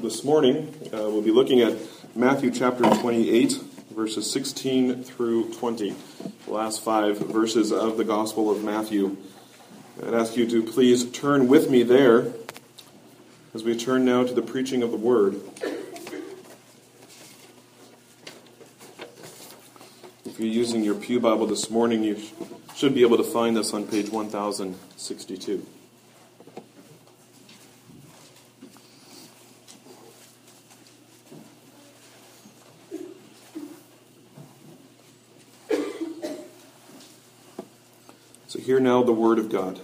this morning, we'll be looking at Matthew chapter 28, verses 16 through 20, the last 5 verses of the Gospel of Matthew. I'd ask you to please turn with me there as we turn now to the preaching of the Word. If you're using your Pew Bible this morning, you should be able to find this on page 1062. So hear now the word of God.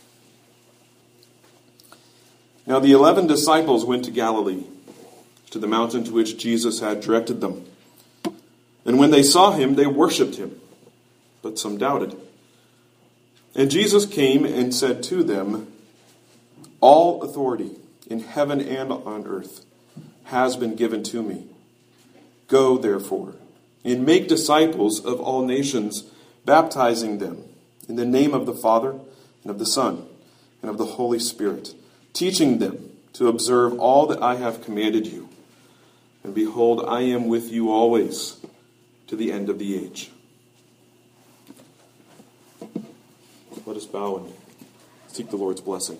Now the 11 disciples went to Galilee, to the mountain to which Jesus had directed them. And when they saw him, they worshipped him, but some doubted. And Jesus came and said to them, "All authority in heaven and on earth has been given to me. Go, therefore, and make disciples of all nations, baptizing them in the name of the Father, and of the Son, and of the Holy Spirit, teaching them to observe all that I have commanded you. And behold, I am with you always, to the end of the age." Let us bow and seek the Lord's blessing.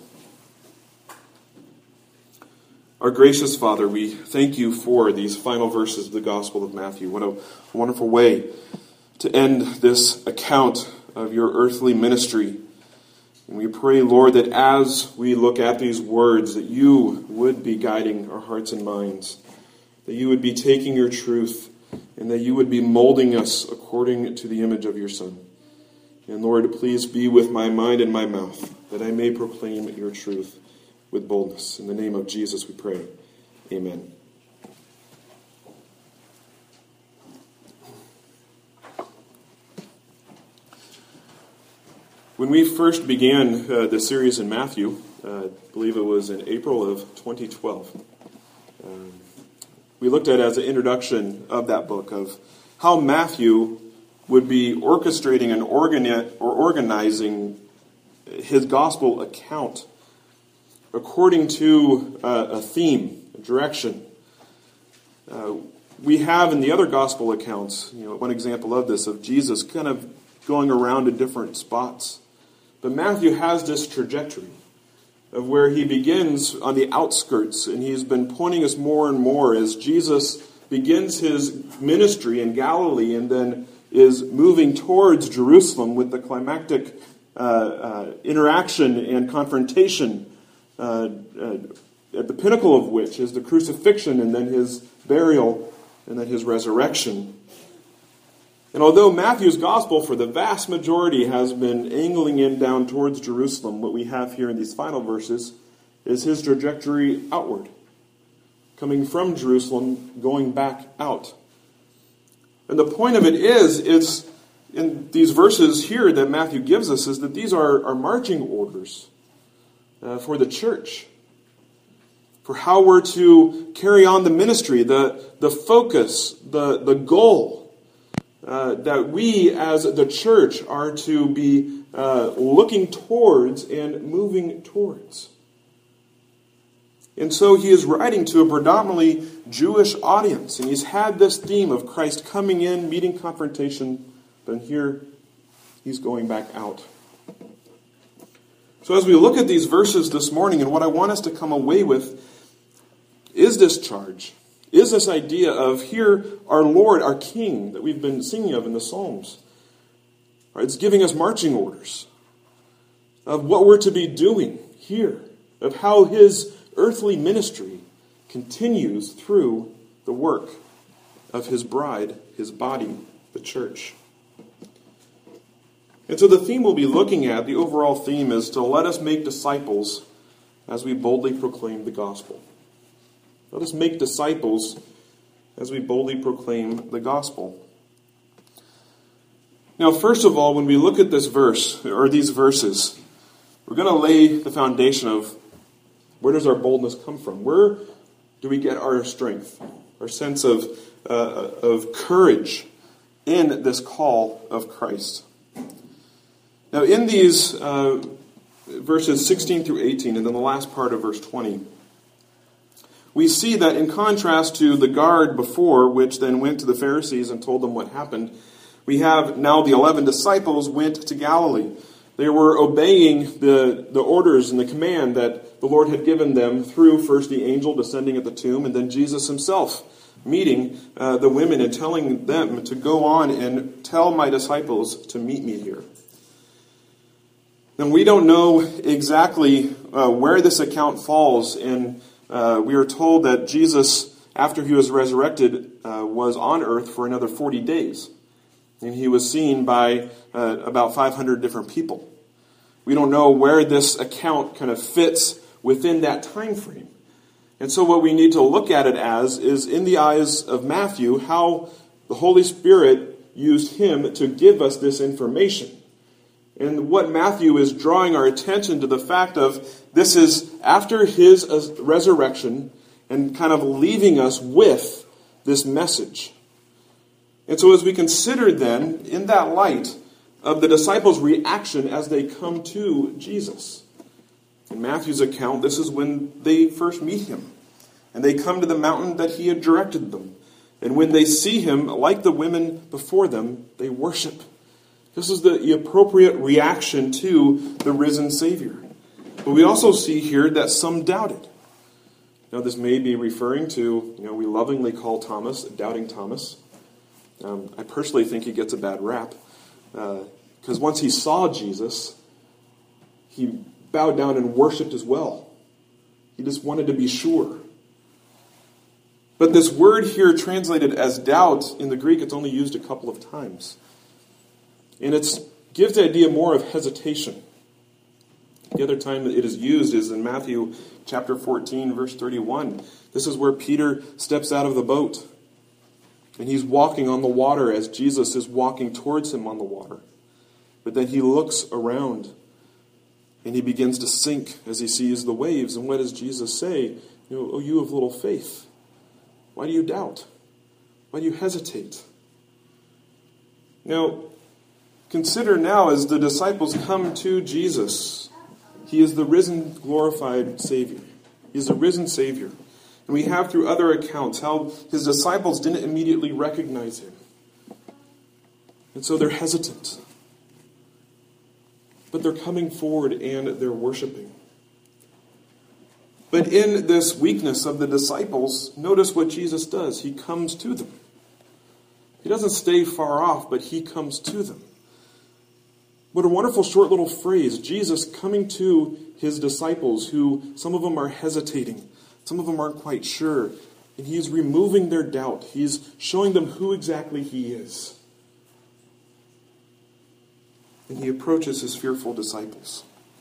Our gracious Father, we thank you for these final verses of the Gospel of Matthew. What a wonderful way to end this account of your earthly ministry. And we pray, Lord, that as we look at these words, that you would be guiding our hearts and minds, that you would be taking your truth, and that you would be molding us according to the image of your Son. And Lord, please be with my mind and my mouth, that I may proclaim your truth with boldness. In the name of Jesus we pray. Amen. When we first began the series in Matthew, I believe it was in April of 2012, we looked at as an introduction of that book of how Matthew would be orchestrating and organizing his gospel account according to a theme, a direction. We have in the other gospel accounts, one example of this, of Jesus kind of going around to different spots. But Matthew has this trajectory of where he begins on the outskirts, and he's been pointing us more and more as Jesus begins his ministry in Galilee and then is moving towards Jerusalem with the climactic interaction and confrontation, at the pinnacle of which is the crucifixion and then his burial and then his resurrection. And although Matthew's gospel for the vast majority has been angling in down towards Jerusalem, what we have here in these final verses is his trajectory outward, coming from Jerusalem, going back out. And the point of it is in these verses here that Matthew gives us, is that these are marching orders for the church, for how we're to carry on the ministry, the focus, the goal, that we as the church are to be looking towards and moving towards. And so he is writing to a predominantly Jewish audience, and he's had this theme of Christ coming in, meeting confrontation, but here he's going back out. So as we look at these verses this morning, and what I want us to come away with is this charge, is this idea of here our Lord, our King, that we've been singing of in the Psalms. Right, it's giving us marching orders of what we're to be doing here, of how his earthly ministry continues through the work of his bride, his body, the church. And so the theme we'll be looking at, the overall theme, is to let us make disciples as we boldly proclaim the gospel. Let us make disciples as we boldly proclaim the gospel. Now, first of all, when we look at this verse, or these verses, we're going to lay the foundation of where does our boldness come from? Where do we get our strength, our sense of courage in this call of Christ? Now, in these verses 16 through 18, and then the last part of verse 20, we see that in contrast to the guard before, which then went to the Pharisees and told them what happened, we have now the 11 disciples went to Galilee. They were obeying the orders and the command that the Lord had given them through first the angel descending at the tomb and then Jesus himself meeting the women and telling them to go on and tell my disciples to meet me here. Now, we don't know exactly where this account falls, and we are told that Jesus, after he was resurrected, was on earth for another 40 days. And he was seen by about 500 different people. We don't know where this account kind of fits within that time frame. And so what we need to look at it as is, in the eyes of Matthew, how the Holy Spirit used him to give us this information. And what Matthew is drawing our attention to the fact of, this is after his resurrection and kind of leaving us with this message. And so as we consider then, in that light, of the disciples' reaction as they come to Jesus. In Matthew's account, this is when they first meet him. And they come to the mountain that he had directed them. And when they see him, like the women before them, they worship. This is the appropriate reaction to the risen Savior. But we also see here that some doubted. Now, this may be referring to, we lovingly call Thomas Doubting Thomas. I personally think he gets a bad rap. Because once he saw Jesus, he bowed down and worshipped as well. He just wanted to be sure. But this word here translated as doubt, in the Greek, it's only used a couple of times. And it gives the idea more of hesitation. The other time that it is used is in Matthew chapter 14, verse 31. This is where Peter steps out of the boat. And he's walking on the water as Jesus is walking towards him on the water. But then he looks around and he begins to sink as he sees the waves. And what does Jesus say? Oh, you of little faith. Why do you doubt? Why do you hesitate? Now, consider now as the disciples come to Jesus, he is the risen, glorified Savior. He is the risen Savior. And we have through other accounts how his disciples didn't immediately recognize him. And so they're hesitant. But they're coming forward and they're worshiping. But in this weakness of the disciples, notice what Jesus does. He comes to them. He doesn't stay far off, but he comes to them. What a wonderful short little phrase. Jesus coming to his disciples, who some of them are hesitating. Some of them aren't quite sure. And he's removing their doubt. He's showing them who exactly he is. And he approaches his fearful disciples.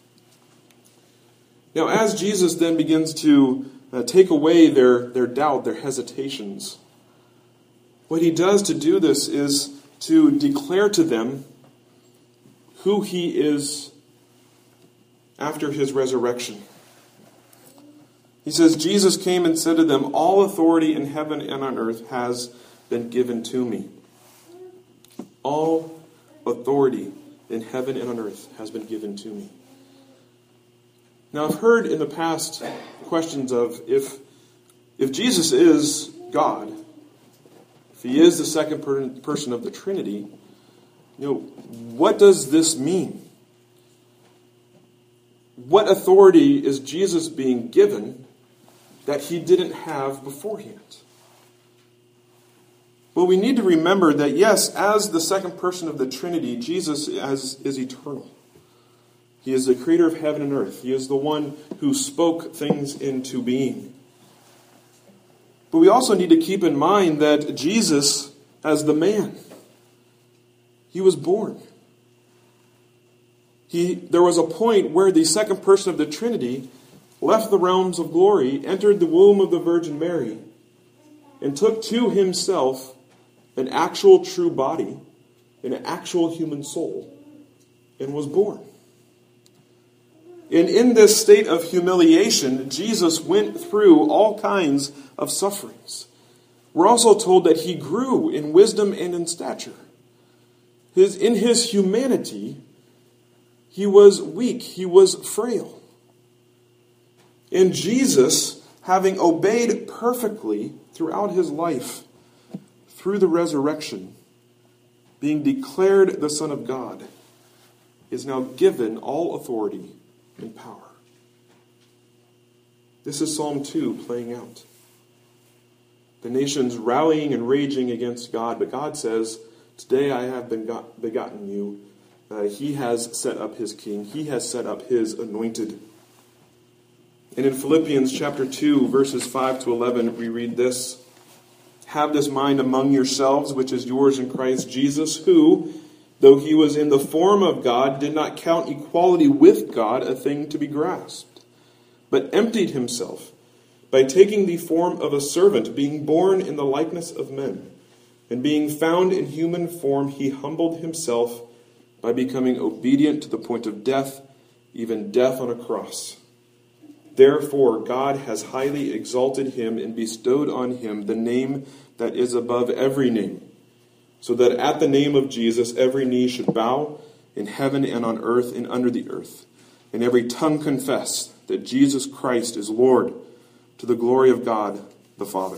Now, as Jesus then begins to take away their doubt, their hesitations, what he does to do this is to declare to them who he is after his resurrection. He says, Jesus came and said to them, all authority in heaven and on earth has been given to me. All authority in heaven and on earth has been given to me. Now, I've heard in the past questions of if Jesus is God, if he is the second person of the Trinity, what does this mean? What authority is Jesus being given that he didn't have beforehand? Well, we need to remember that, yes, as the second person of the Trinity, Jesus is eternal. He is the creator of heaven and earth. He is the one who spoke things into being. But we also need to keep in mind that Jesus, as the man, he was born. There was a point where the second person of the Trinity left the realms of glory, entered the womb of the Virgin Mary, and took to himself an actual true body, an actual human soul, and was born. And in this state of humiliation, Jesus went through all kinds of sufferings. We're also told that he grew in wisdom and in stature. In his humanity, he was weak, he was frail. And Jesus having obeyed perfectly throughout his life, through the resurrection, being declared the Son of God, is now given all authority and power. This is Psalm 2 playing out. The nations rallying and raging against God, but God says, today I have begotten you. He has set up his king. He has set up his anointed. And in Philippians chapter 2, verses 5 to 11, we read this. Have this mind among yourselves, which is yours in Christ Jesus, who, though he was in the form of God, did not count equality with God a thing to be grasped, but emptied himself by taking the form of a servant, being born in the likeness of men. And being found in human form, he humbled himself by becoming obedient to the point of death, even death on a cross. Therefore, God has highly exalted him and bestowed on him the name that is above every name, so that at the name of Jesus every knee should bow in heaven and on earth and under the earth, and every tongue confess that Jesus Christ is Lord, to the glory of God the Father.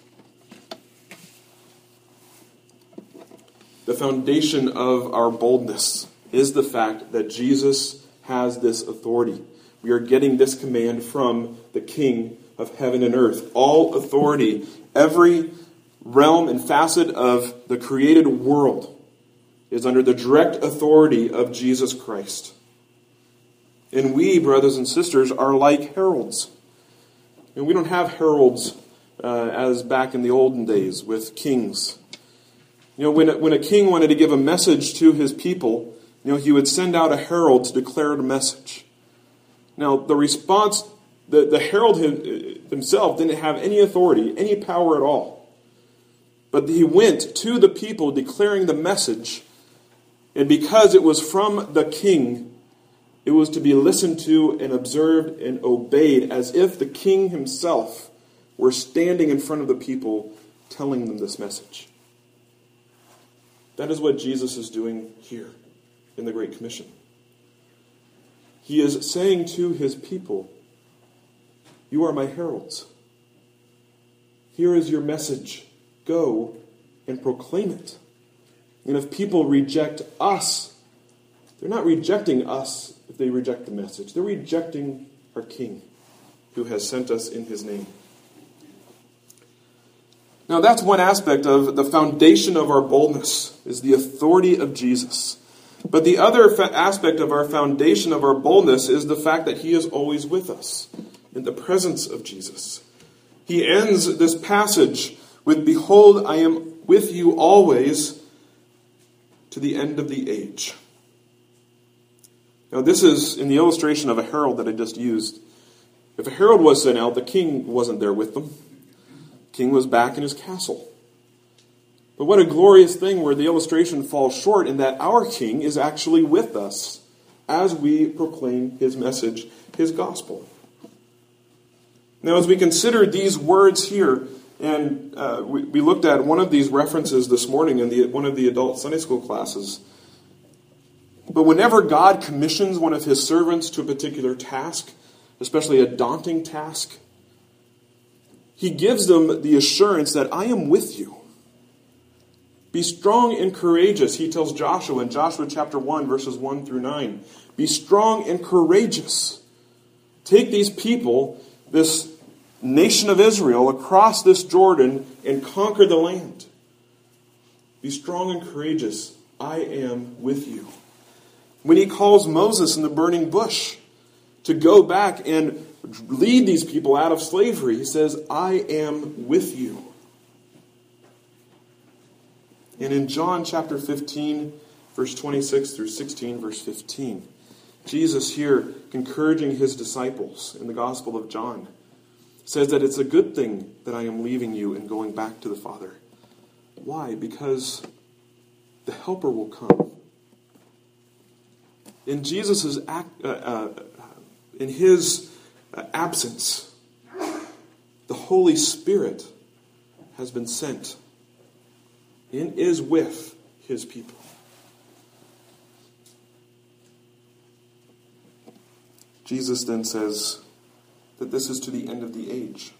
The foundation of our boldness is the fact that Jesus has this authority. We are getting this command from the King of heaven and earth. All authority, every realm and facet of the created world is under the direct authority of Jesus Christ. And we, brothers and sisters, are like heralds. And we don't have heralds as back in the olden days with kings. You know, when a king wanted to give a message to his people, he would send out a herald to declare the message. Now, the response, the herald himself didn't have any authority, any power at all. But he went to the people declaring the message, and because it was from the king, it was to be listened to and observed and obeyed as if the king himself were standing in front of the people telling them this message. That is what Jesus is doing here in the Great Commission. He is saying to his people, you are my heralds. Here is your message. Go and proclaim it. And if people reject us, they're not rejecting us if they reject the message. They're rejecting our King who has sent us in his name. Now that's one aspect of the foundation of our boldness, is the authority of Jesus. But the other aspect of our foundation of our boldness is the fact that he is always with us in the presence of Jesus. He ends this passage with, behold, I am with you always to the end of the age. Now this is in the illustration of a herald that I just used. If a herald was sent out, the king wasn't there with them. The king was back in his castle. But what a glorious thing where the illustration falls short in that our King is actually with us as we proclaim his message, his gospel. Now, as we consider these words here, and we looked at one of these references this morning in one of the adult Sunday school classes. But whenever God commissions one of his servants to a particular task, especially a daunting task, he gives them the assurance that I am with you. Be strong and courageous, he tells Joshua in Joshua chapter 1, verses 1 through 9. Be strong and courageous. Take these people, this nation of Israel, across this Jordan and conquer the land. Be strong and courageous. I am with you. When he calls Moses in the burning bush to go back and lead these people out of slavery, he says, I am with you. And in John chapter 15, verse 26 through 16, verse 15, Jesus here encouraging his disciples in the Gospel of John says that it's a good thing that I am leaving you and going back to the Father. Why? Because the Helper will come. In Jesus' in his absence, the Holy Spirit has been sent and is with his people. Jesus then says that this is to the end of the age.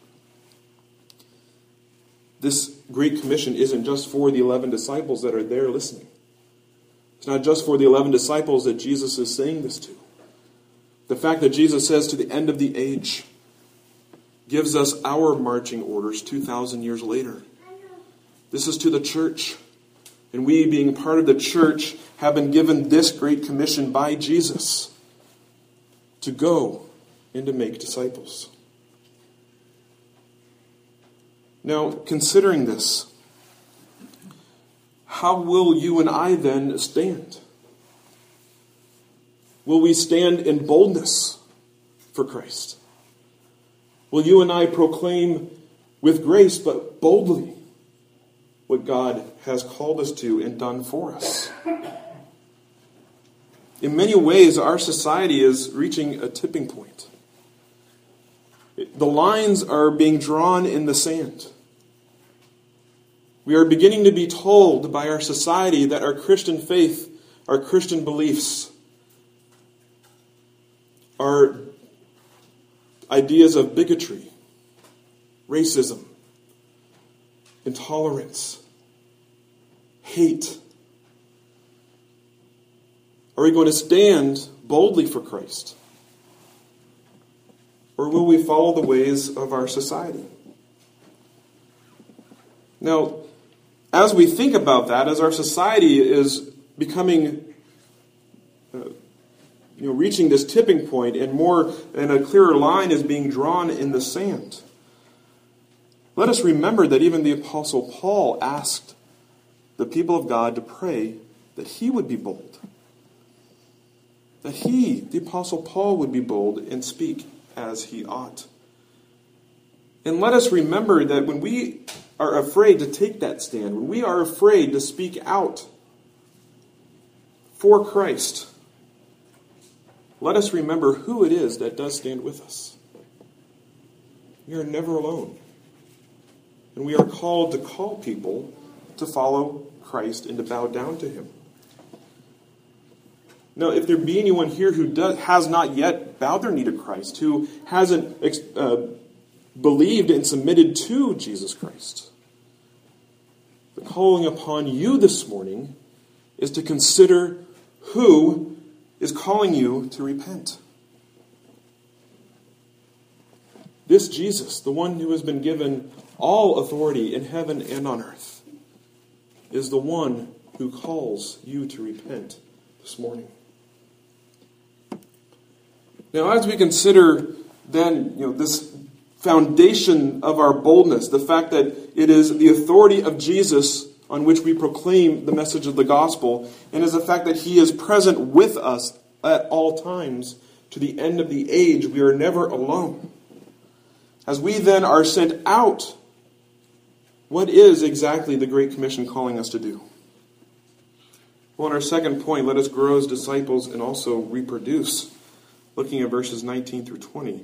This Great Commission isn't just for the 11 disciples that are there listening. It's not just for the 11 disciples that Jesus is saying this to. The fact that Jesus says to the end of the age gives us our marching orders 2,000 years later. This is to the church. And we, being part of the church, have been given this Great Commission by Jesus to go and to make disciples. Now, considering this, how will you and I then stand? Will we stand in boldness for Christ? Will you and I proclaim with grace but boldly what God has called us to and done for us? In many ways, our society is reaching a tipping point. The lines are being drawn in the sand. We are beginning to be told by our society that our Christian faith, our Christian beliefs, are ideas of bigotry, racism, intolerance, hate. Are we going to stand boldly for Christ? Or will we follow the ways of our society? Now, as we think about that, as our society is becoming, reaching this tipping point, and a clearer line is being drawn in the sand, let us remember that even the Apostle Paul asked the people of God to pray that he would be bold. That he, the Apostle Paul, would be bold and speak as he ought. And let us remember that when we are afraid to take that stand, when we are afraid to speak out for Christ, let us remember who it is that does stand with us. We are never alone. And we are called to call people to follow Christ and to bow down to him. Now, if there be anyone here who has not yet bowed their knee to Christ, who hasn't believed and submitted to Jesus Christ, the calling upon you this morning is to consider who is calling you to repent. This Jesus, the one who has been given all authority in heaven and on earth, is the one who calls you to repent this morning. Now, as we consider then, this foundation of our boldness, the fact that it is the authority of Jesus on which we proclaim the message of the gospel, and is the fact that he is present with us at all times to the end of the age. We are never alone. As we then are sent out, what is exactly the Great Commission calling us to do? Well, in our second point, let us grow as disciples and also reproduce. Looking at verses 19 through 20.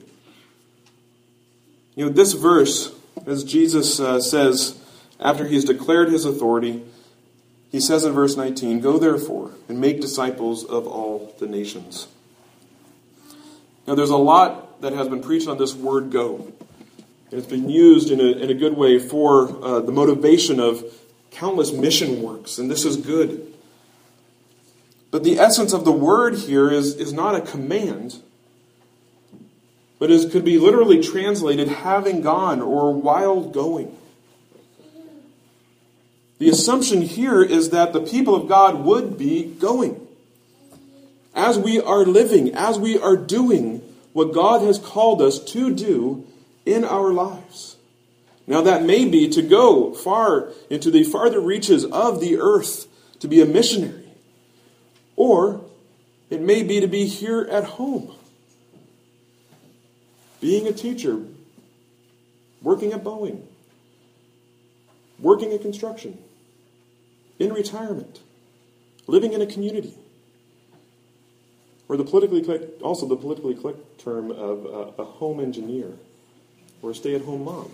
This verse, as Jesus says, after he has declared his authority, he says in verse 19, "Go therefore and make disciples of all the nations." Now there's a lot that has been preached on this word "go." And it's been used in a good way for the motivation of countless mission works, and this is good. But the essence of the word here is not a command, but could be literally translated having gone or while going. The assumption here is that the people of God would be going. As we are living, as we are doing what God has called us to do in our lives. Now that may be to go far into the farther reaches of the earth to be a missionary. Or it may be to be here at home, being a teacher, working at Boeing, working in construction, in retirement, living in a community. Or the politically correct term of a home engineer or a stay-at-home mom.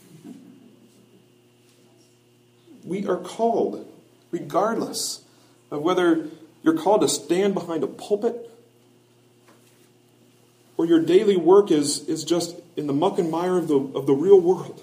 We are called, regardless of whether you're called to stand behind a pulpit, or or your daily work is just in the muck and mire of the real world.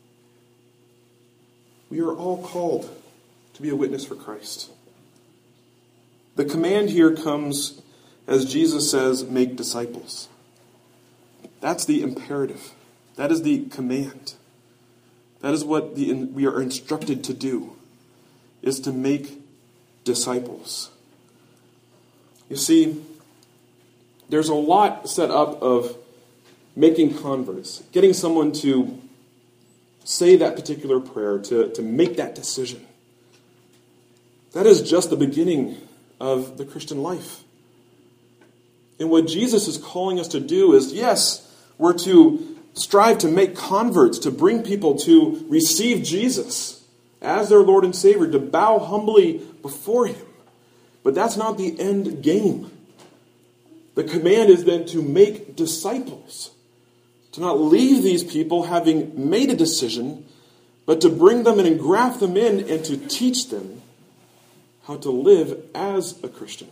We are all called to be a witness for Christ. The command here comes as Jesus says, make disciples. That's the imperative. That is the command. That is what we are instructed to do, is to make disciples. You see, there's a lot set up of making converts, getting someone to say that particular prayer, to make that decision. That is just the beginning of the Christian life. And what Jesus is calling us to do is, yes, we're to strive to make converts, to bring people to receive Jesus as their Lord and Savior, to bow humbly before Him. But that's not the end game. The command is then to make disciples, to not leave these people having made a decision, but to bring them and engraft them in and to teach them how to live as a Christian.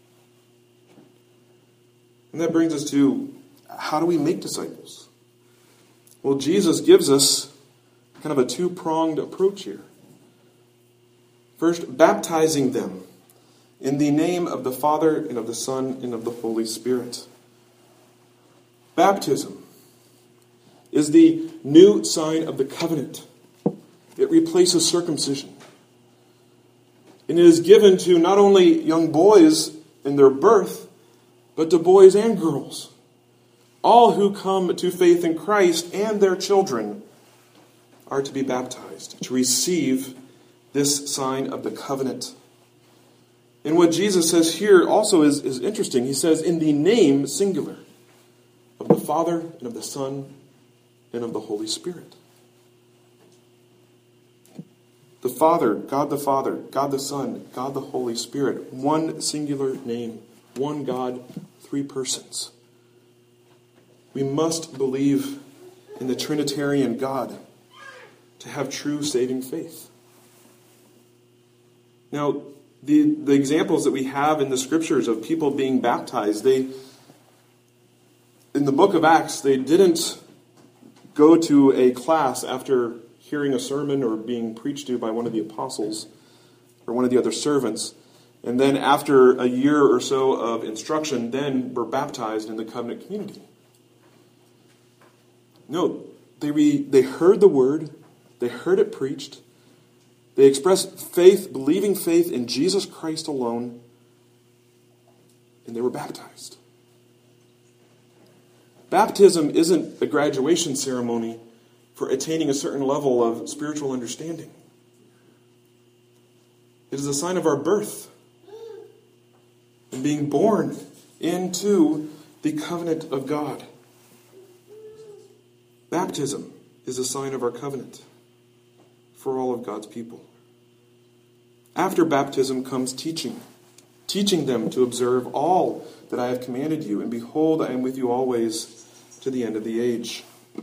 And that brings us to, how do we make disciples? Well, Jesus gives us kind of a two-pronged approach here. First, baptizing them in the name of the Father and of the Son and of the Holy Spirit. Baptism is the new sign of the covenant. It replaces circumcision. And it is given to not only young boys in their birth, but to boys and girls. All who come to faith in Christ and their children are to be baptized, to receive this sign of the covenant. And what Jesus says here also is interesting. He says, in the name, singular, of the Father and of the Son and of the Holy Spirit. The Father, God the Son, God the Holy Spirit. One singular name, one God, three persons. We must believe in the Trinitarian God to have true saving faith. Now, the examples that we have in the Scriptures of people being baptized, in the book of Acts, they didn't go to a class after hearing a sermon or being preached to by one of the apostles or one of the other servants, and then after a year or so of instruction, then were baptized in the covenant community. No, they heard the word, they heard it preached, they expressed faith, believing faith in Jesus Christ alone, and they were baptized. Baptism isn't a graduation ceremony for attaining a certain level of spiritual understanding. It is a sign of our birth and being born into the covenant of God. Baptism is a sign of our covenant for all of God's people. After baptism comes teaching them to observe all that I have commanded you, and behold, I am with you always to the end of the age.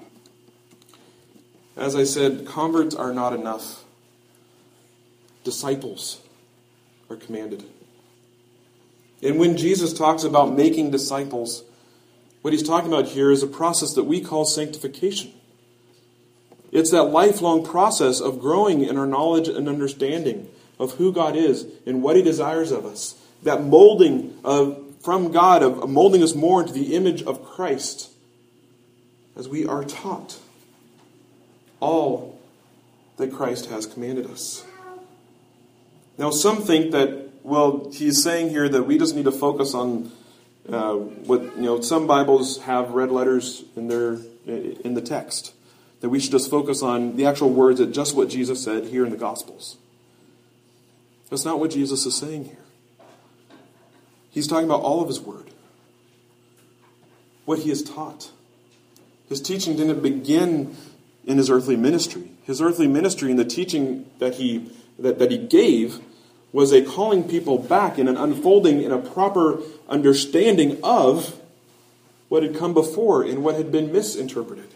As I said, converts are not enough. Disciples are commanded. And when Jesus talks about making disciples, what he's talking about here is a process that we call sanctification. It's that lifelong process of growing in our knowledge and understanding of who God is and what He desires of us. That molding from God, of molding us more into the image of Christ as we are taught all that Christ has commanded us. Now, some think that, well, he's saying here that we just need to focus on some Bibles have red letters in the text. That we should just focus on the actual words, at just what Jesus said here in the Gospels. That's not what Jesus is saying here. He's talking about all of His Word. What He has taught. His teaching didn't begin in His earthly ministry. His earthly ministry and the teaching that He gave was a calling people back and an unfolding in a proper understanding of what had come before and what had been misinterpreted.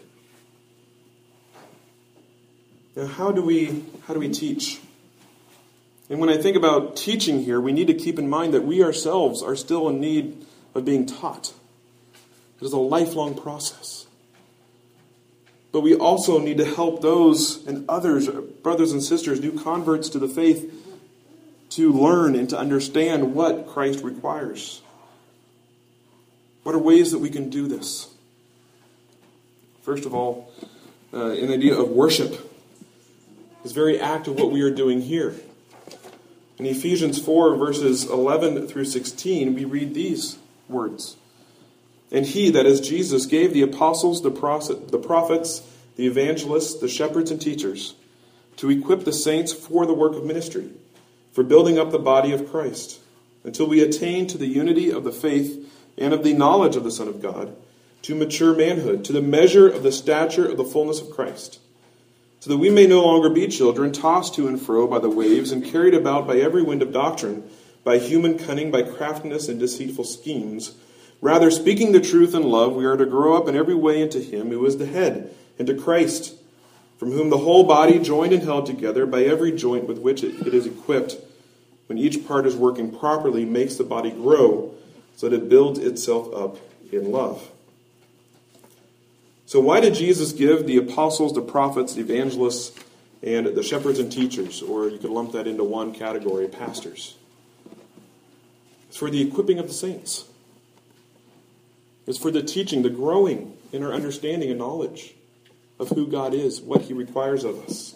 Now, how do we teach? And when I think about teaching here, we need to keep in mind that we ourselves are still in need of being taught. It is a lifelong process. But we also need to help those and others, brothers and sisters, new converts to the faith, to learn and to understand what Christ requires. What are ways that we can do this? First of all, an idea of worship. This very act of what we are doing here. In Ephesians 4, verses 11 through 16, we read these words. And he, that is Jesus, gave the apostles, the prophets, the evangelists, the shepherds and teachers, to equip the saints for the work of ministry, for building up the body of Christ, until we attain to the unity of the faith and of the knowledge of the Son of God, to mature manhood, to the measure of the stature of the fullness of Christ, so that we may no longer be children, tossed to and fro by the waves and carried about by every wind of doctrine, by human cunning, by craftiness and deceitful schemes. Rather, speaking the truth in love, we are to grow up in every way into him who is the head, into Christ, from whom the whole body, joined and held together by every joint with which it is equipped, when each part is working properly, makes the body grow, so that it builds itself up in love. So why did Jesus give the apostles, the prophets, the evangelists, and the shepherds and teachers, or you could lump that into one category, pastors? It's for the equipping of the saints. It's for the teaching, the growing in our understanding and knowledge of who God is, what he requires of us.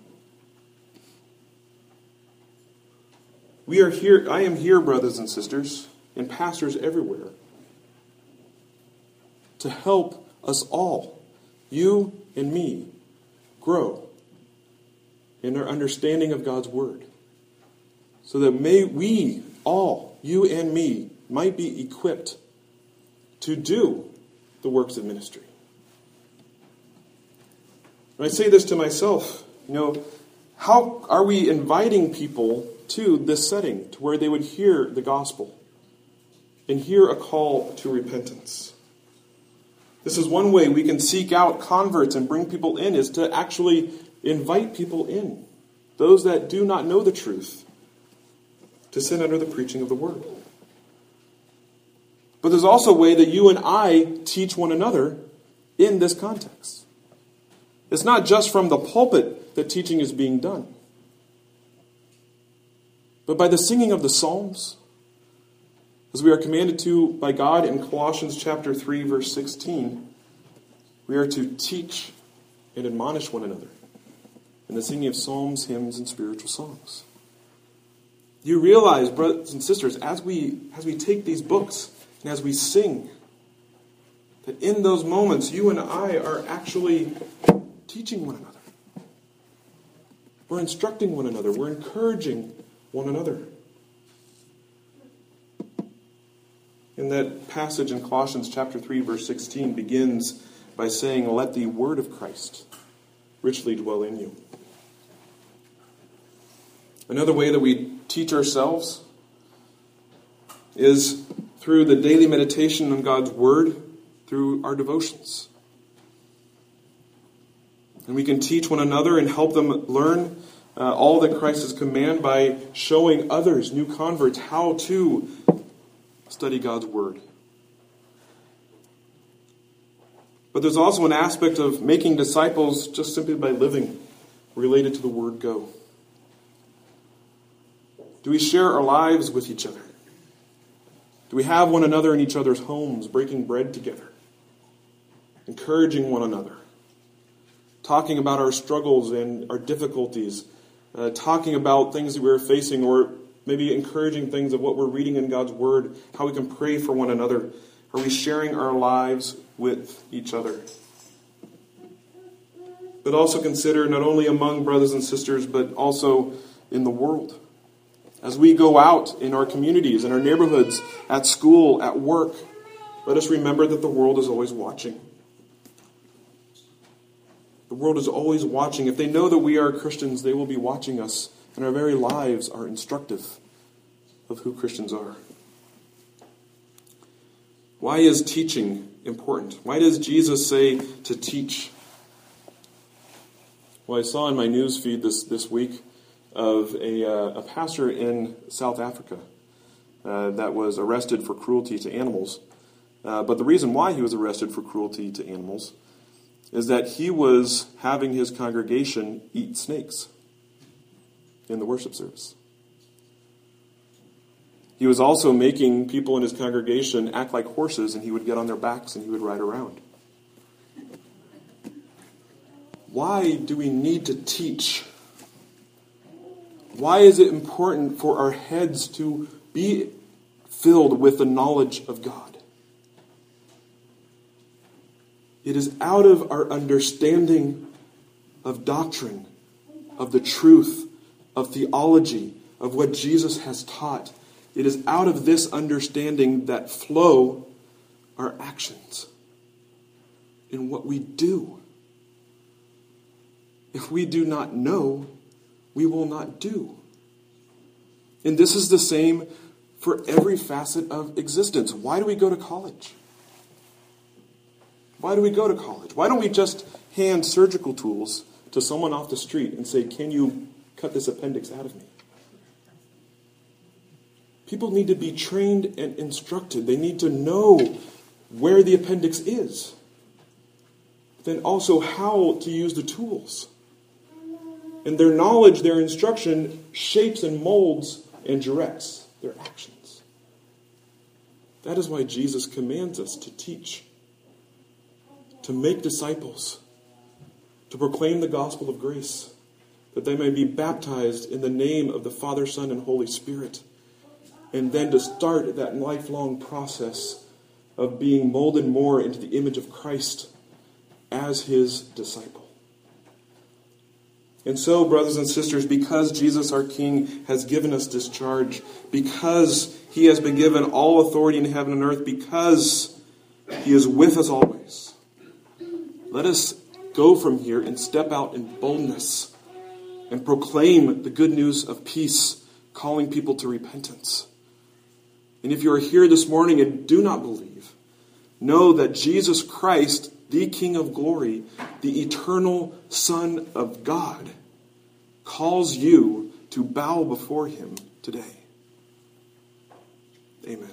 We are here, I am here, brothers and sisters, and pastors everywhere, to help us all, you and me, grow in our understanding of God's word, so that may we all, you and me, might be equipped to do the works of ministry. When I say this to myself, how are we inviting people to this setting, to where they would hear the gospel and hear a call to repentance? This is one way we can seek out converts and bring people in, is to actually invite people in, those that do not know the truth, to sit under the preaching of the word. But there's also a way that you and I teach one another in this context. It's not just from the pulpit that teaching is being done, but by the singing of the Psalms, as we are commanded to by God in Colossians chapter 3, verse 16, we are to teach and admonish one another in the singing of psalms, hymns, and spiritual songs. You realize, brothers and sisters, as we take these books and as we sing, that in those moments you and I are actually teaching one another. We're instructing one another. We're encouraging one another. And that passage in Colossians chapter 3, verse 16 begins by saying, "Let the word of Christ richly dwell in you." Another way that we teach ourselves is through the daily meditation on God's word, through our devotions. And we can teach one another and help them learn all that Christ has commanded by showing others, new converts, how to study God's word. But there's also an aspect of making disciples just simply by living related to the word go. Do we share our lives with each other? Do we have one another in each other's homes, breaking bread together, encouraging one another, talking about our struggles and our difficulties, talking about things that we're facing, or maybe encouraging things of what we're reading in God's word, how we can pray for one another? Are we sharing our lives with each other? But also consider not only among brothers and sisters, but also in the world. As we go out in our communities, in our neighborhoods, at school, at work, let us remember that the world is always watching. The world is always watching. If they know that we are Christians, they will be watching us, and our very lives are instructive of who Christians are. Why is teaching important? Why does Jesus say to teach? Well, I saw in my news feed this week of a pastor in South Africa that was arrested for cruelty to animals. But the reason why he was arrested for cruelty to animals is that he was having his congregation eat snakes in the worship service. He was also making people in his congregation act like horses, and he would get on their backs and he would ride around. Why do we need to teach? Why is it important for our heads to be filled with the knowledge of God? It is out of our understanding of doctrine, of the truth, of theology, of what Jesus has taught. It is out of this understanding that flow our actions in what we do. If we do not know, we will not do. And this is the same for every facet of existence. Why do we go to college? Why do we go to college? Why don't we just hand surgical tools to someone off the street and say, "Can you cut this appendix out of me?" People need to be trained and instructed. They need to know where the appendix is. Then also how to use the tools. And their knowledge, their instruction, shapes and molds and directs their actions. That is why Jesus commands us to teach, to make disciples, to proclaim the gospel of grace, that they may be baptized in the name of the Father, Son, and Holy Spirit, and then to start that lifelong process of being molded more into the image of Christ as his disciple. And so, brothers and sisters, because Jesus our King has given us this charge, because he has been given all authority in heaven and earth, because he is with us always, let us go from here and step out in boldness and proclaim the good news of peace, calling people to repentance. And if you are here this morning and do not believe, know that Jesus Christ, the King of glory, the eternal Son of God, calls you to bow before him today. Amen.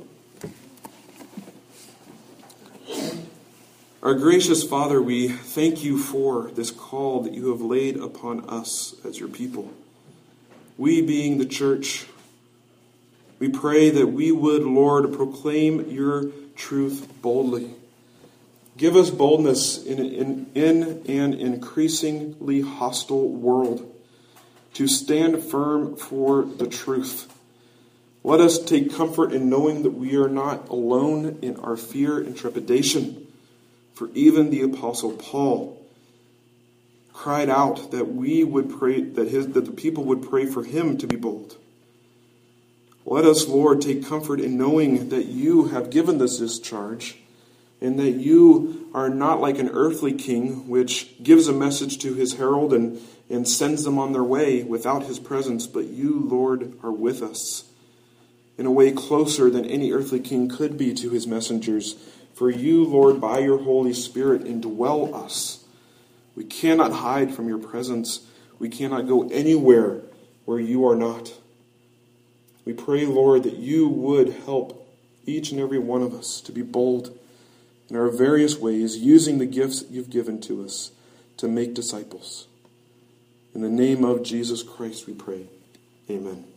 Our gracious Father, we thank you for this call that you have laid upon us as your people. We, being the church, we pray that we would, Lord, proclaim your truth boldly. Give us boldness in an increasingly hostile world to stand firm for the truth. Let us take comfort in knowing that we are not alone in our fear and trepidation. For even the Apostle Paul cried out that we would pray, that the people would pray for him to be bold. Let us, Lord, take comfort in knowing that you have given us this charge, and that you are not like an earthly king which gives a message to his herald and sends them on their way without his presence, but you, Lord, are with us in a way closer than any earthly king could be to his messengers. For you, Lord, by your Holy Spirit, indwell us. We cannot hide from your presence. We cannot go anywhere where you are not. We pray, Lord, that you would help each and every one of us to be bold in our various ways, using the gifts that you've given to us to make disciples. In the name of Jesus Christ we pray. Amen.